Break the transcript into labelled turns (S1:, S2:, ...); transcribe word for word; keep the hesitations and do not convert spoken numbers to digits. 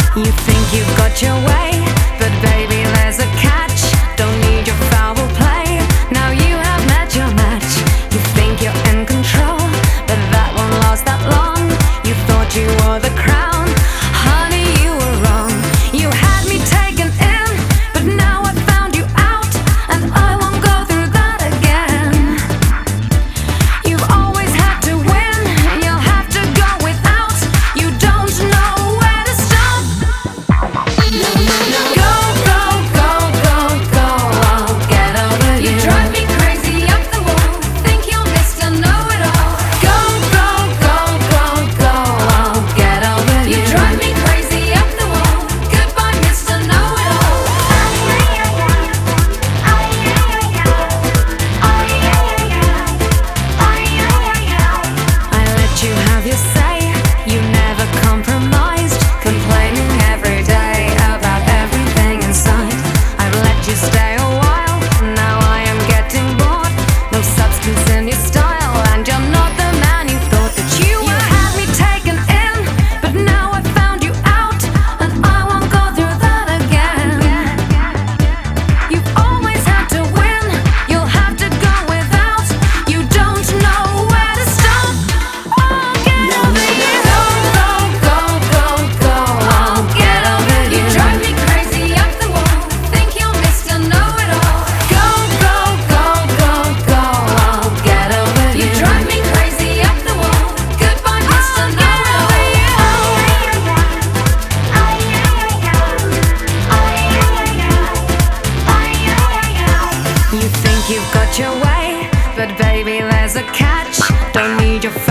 S1: You think you've got your way, but baby there's a catch. Don't need your foul play, now you have met your match. You think you're in control, but that won't last that long. You thought you were the crown, honey you were wrong. You had me taken in, but now I found you out, and I won't go through that again. You've always had to win, you'll have to go without. You don't know where to stop. No, no, no. Go, go, go, go, go, I'll get over you. You drive me crazy up the wall, think you're Mister Know-It-All. Go, go, go, go, go, I'll get over you. You drive me crazy up the wall, goodbye Mister Know-It-All. I let you have your say, you never compromised, complaining every day about everything inside. I've let you stay a while, now I am getting bored. No substance in your style, and you're not the man you thought that you were. You had me taken in, but now I found you out, and I won't go through that again. You've always had to win, you'll have to go without. You don't know where to stop. I'll get over you. Go, go, go, go, go, I'll get over you. You drive me crazy up the wall, think you're Mister Know-It-All. Go, go, go, go, go, I'll get over you. You drive me crazy up the wall, goodbye Mister Know-It-All. You think you've got your way, but baby there's a catch. Don't need your